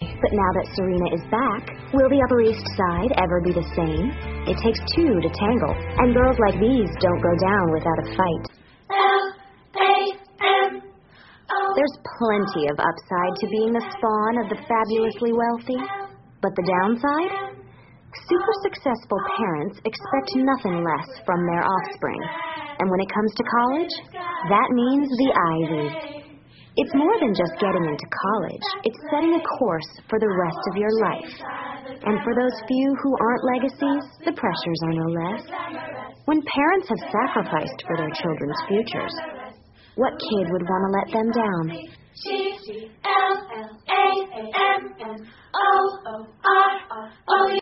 But now that Serena is back, will the Upper East Side ever be the same? It takes two to tangle, and girls like these don't go down without a fight. There's plenty of upside to being the spawn of the fabulously wealthy. But the downside? Super successful parents expect nothing less from their offspring. And when it comes to college, that means the Ivies. It's more than just getting into college. It's setting a course for the rest of your life. And for those few who aren't legacies, the pressures are no less. When parents have sacrificed for their children's futures, what kid would want to let them down? G-L-L-A-M-N-O-O-R-O